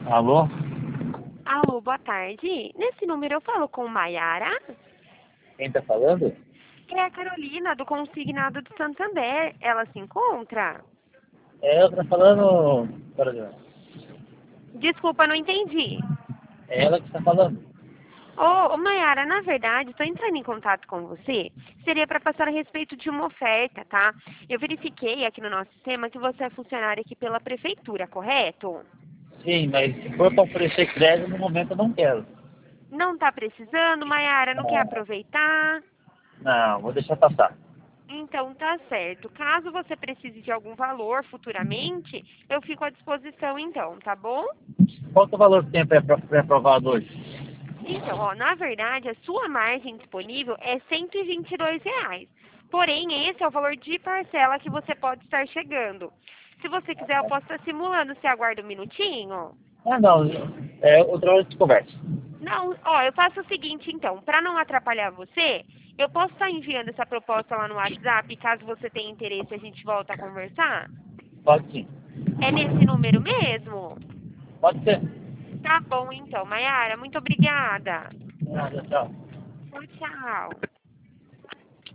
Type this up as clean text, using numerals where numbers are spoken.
Alô? Alô, boa tarde. Nesse número eu falo com Maiara? Quem tá falando? É a Carolina, do Consignado do Santander. Ela se encontra? É, eu tô falando. Pera, Desculpa, não entendi. é ela que tá falando. Ô, Maiara, na verdade, estou entrando em contato com você. Seria para passar a respeito de uma oferta, tá? Eu verifiquei aqui no nosso sistema que você é funcionária aqui pela prefeitura, correto? Sim, mas se for pra oferecer crédito, no momento eu não quero. Não está precisando, Maiara? Não quer Não, aproveitar? não, vou deixar passar. Então tá certo. Caso você precise de algum valor futuramente, eu fico à disposição então, tá bom? Qual que é o valor que tem pré-aprovado hoje? Então, ó, na verdade, a sua margem disponível é R$ 122. Porém, esse é o valor de parcela que você pode estar chegando. Se você quiser, eu posso estar simulando. Você aguarda um minutinho? Ah, não, é outra hora de conversa. Não, ó, eu faço o seguinte então, para não atrapalhar você, eu posso estar enviando essa proposta lá no WhatsApp, caso você tenha interesse, a gente volta a conversar? Pode sim. É nesse número mesmo? Pode ser. Tá bom então, Maiara, muito obrigada. Nada, tchau. Tchau, tchau.